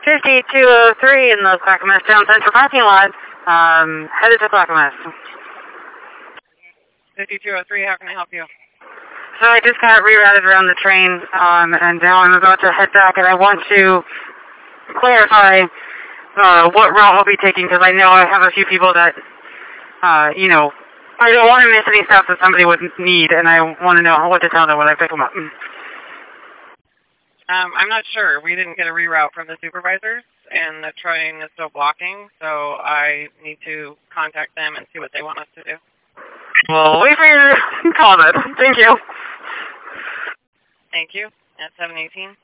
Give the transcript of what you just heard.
5203 in the Clackamas Town Center parking lot, headed to Clackamas. 5203, how can I help you? So I just got rerouted around the train, and now I'm about to head back, and I want to clarify what route I'll be taking, because I know I have a few people that, you know, I don't want to miss any stuff that somebody would need, and I want to know what to tell them when I pick them up. I'm not sure. We didn't get a reroute from the supervisors, and the train is still blocking, so I need to contact them and see what they want us to do. Well, wait for your call then. Thank you. Thank you. At 718.